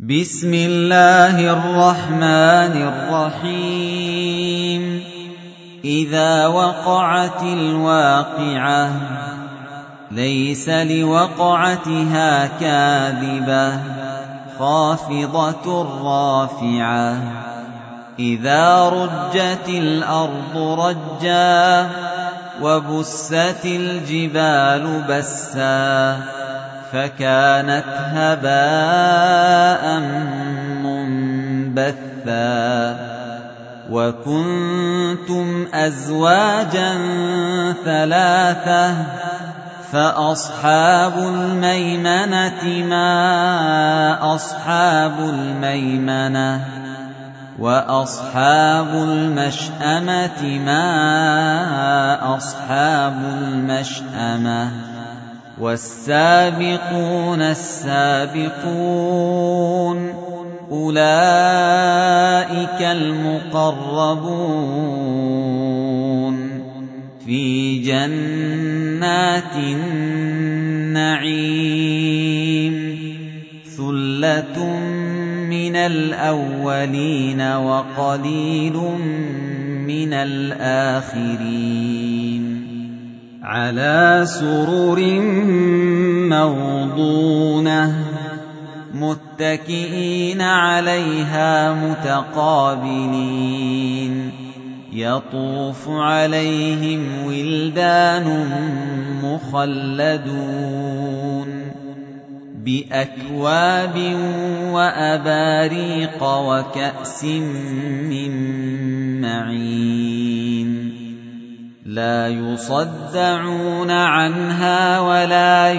بسم الله الرحمن الرحيم إذا وقعت الواقعة ليس لوقعتها كاذبة خافضة رافعة إذا رجت الأرض رجا وبست الجبال بسا فكانت هباء منبثا وكنتم أزواجا ثلاثة فأصحاب الميمنة ما أصحاب الميمنة وأصحاب المشأمة ما أصحاب المشأمة والسابقون السابقون أولئك المقربون في جنات النعيم ثلة من الأولين وقليل من الآخرين على سرر موضونة متكئين عليها متقابلين يطوف عليهم ولدان مخلدون بأكواب وأباريق وكأس من معين لا يصدعون عنها ولا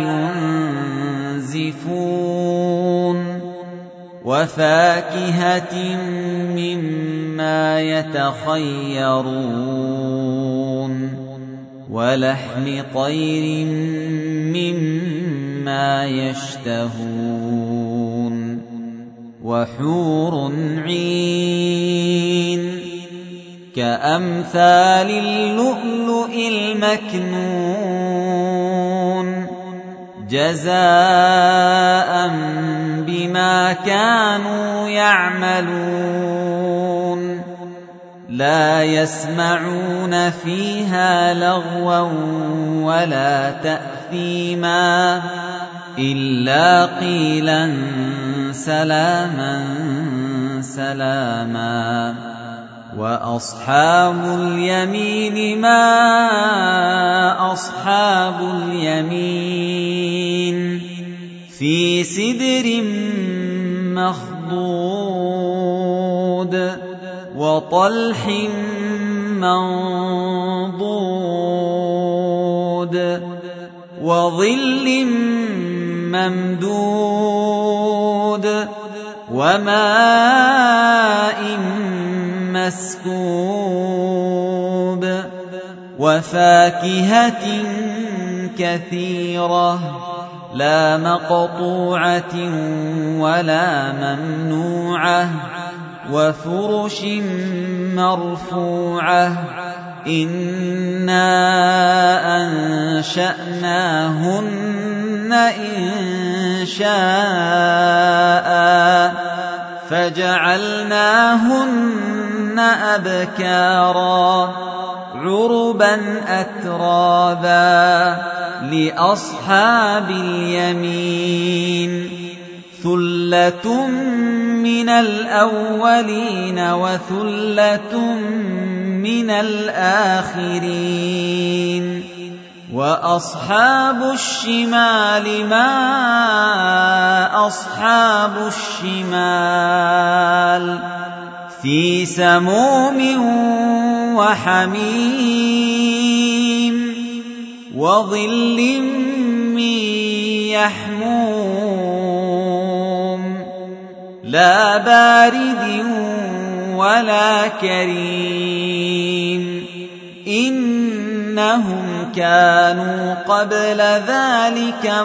ينزفون وفاكهة مما يتخيرون ولحم طير مما يشتهون وحور عين كأمثال اللؤلؤ المكنون جزاء بما كانوا يعملون لا يسمعون فيها لغوا ولا تأثيما إلا قيلا سلاما سلاما وأصحاب اليمين ما أصحاب اليمين في سدر مخضود وطلح منضود وظل ممدود وماء مسكوب وفاكهة كثيرة لا مقطوعة ولا ممنوعة وفرش مرفوعة إنا أنشأناهن إنشاء فجعلناهن أبكارا عربا أترابا لأصحاب اليمين ثلة من الأولين وثلة من الآخرين وأصحاب الشمال ما أصحاب الشمال في سموم وحميم وظل من يحموم لا بارد ولا كريم إنهم كانوا قبل ذلك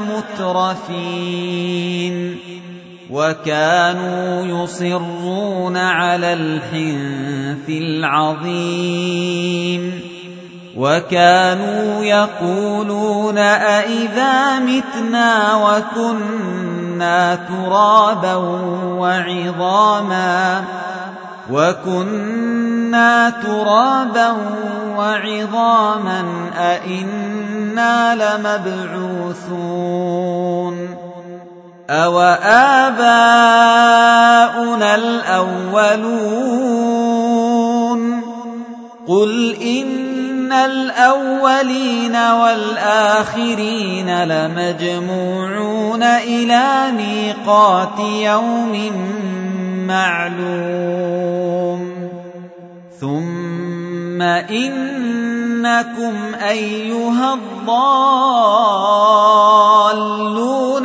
مترفين وكانوا يصرون على الحنث العظيم وكانوا يقولون أئذا متنا وكنا وكنا ترابا وعظاما أئنا لمبعوثون أو آباؤنا الأولون قل إن الأولين والآخرين لمجموعون إلى ميقات يوم معلوم ثم إنكم أيها الضالون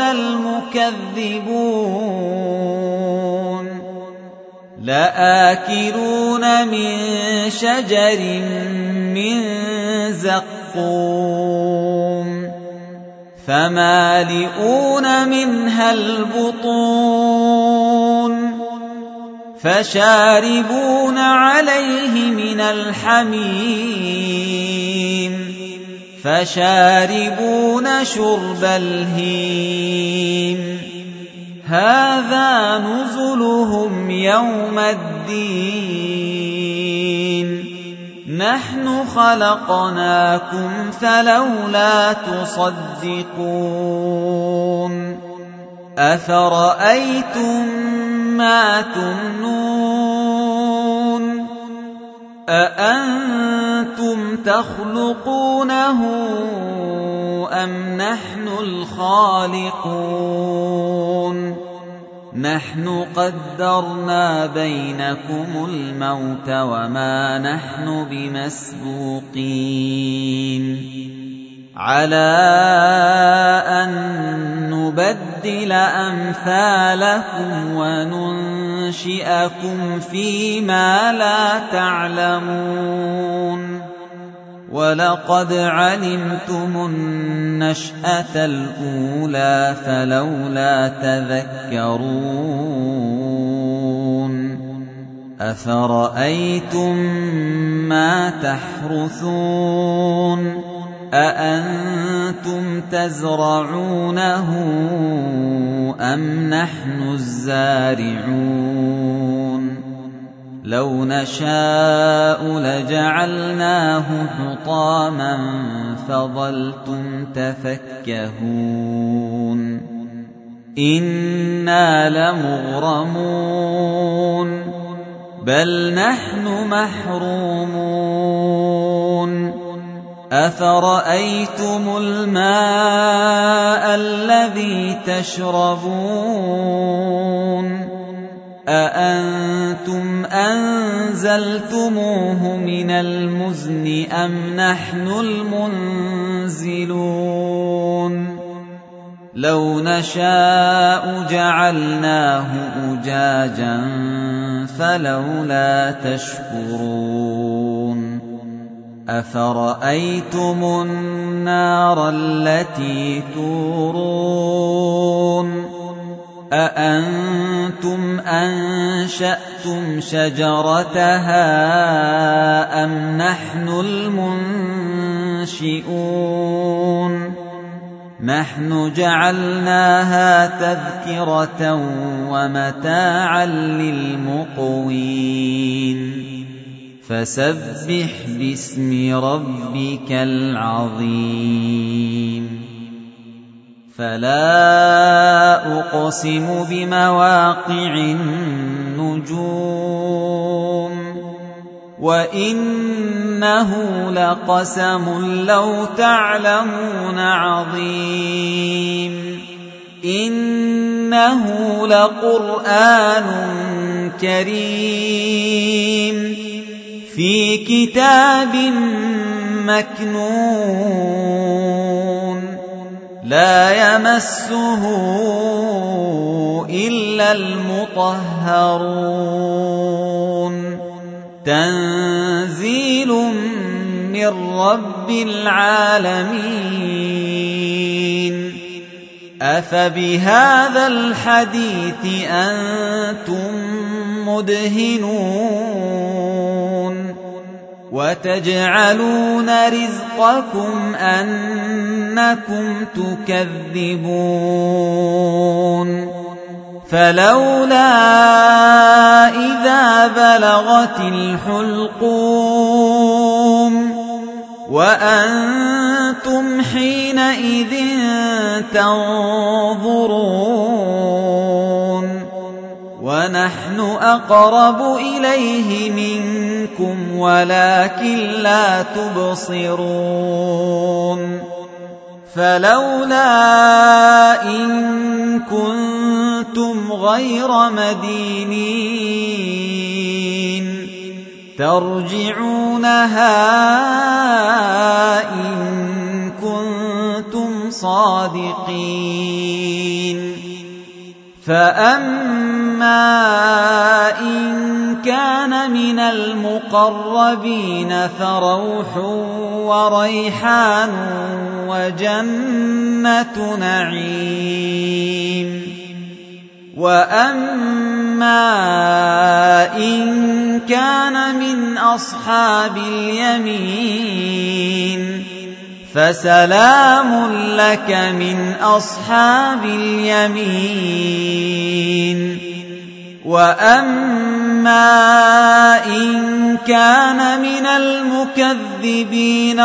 المكذبون لآكلون من شجر من زقوم فمالئون منها البطون فشاربون عليه من الحميم فشاربون شرب الهيم هذا نزلهم يوم الدين نحن خلقناكم فلولا تصدقون أفرأيتم ما تمنون أأنتم تخلقونه أم نحن الخالقون نحن قدرنا بينكم الموت وما نحن بمسبوقين على أن نبدل أمثالكم وننشئكم فيما لا تعلمون ولقد علمتم النشأة الأولى فلولا تذكرون أفرأيتم ما تحرثون أأنتم تزرعونه أم نحن الزارعون لو نشاء لجعلناه حطاما فظلتم تفكهون إنا لمغرمون بل نحن محرومون أفرأيتم الماء الذي تشربون أأنتم أنزلتموه من المزن أم نحن المنزلون لو نشاء جعلناه أجاجا فلولا تشكرون أفرأيتم النار التي تورون أأنتم أنشأتم شجرتها أم نحن المنشئون نحن جعلناها تذكرة ومتاعا للمقوين فسبح باسم ربك العظيم فلا أقسم بمواقع النجوم وإنه لقسم لو تعلمون عظيم إنه لقرآن كريم في كتاب مكنون لا يمسه إلا المطهرون تنزيل من رب العالمين أفبهذا الحديث أنتم مدهنون وتجعلون رزقكم أنكم تكذبون فلولا إذا بلغت الحلقوم وأنتم حينئذ تنظرون ونحن أقرب إليه منكم ولكن لا تبصرون فلولا إن كنتم غير مدينين ترجعونها إن كنتم صادقين فأما إن كان من المقربين فروح وريحان وجنة نعيم وأما إن كان من أصحاب اليمين فسلام لك من أصحاب اليمين وأما إن كان من المكذبين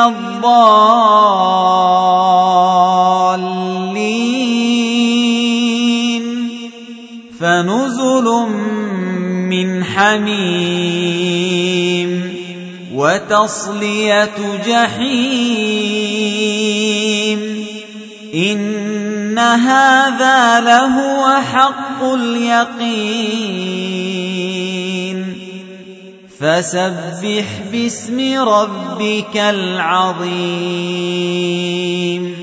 الضالين فنزل من حميم وتصلية جحيم إن هذا لهو حق اليقين فسبح باسم ربك العظيم